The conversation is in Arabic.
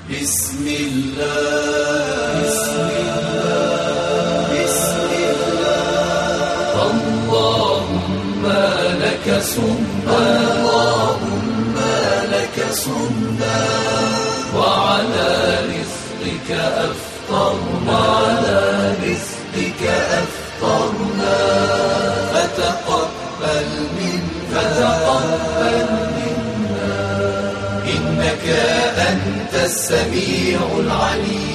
بسم الله بسم الله بسم الله اللهم لك صمنا اللهم لك صمنا وعلى رزقك أفطرنا وعلى رزقك أفطرنا فتقبل منا إنك أنت السميع العليم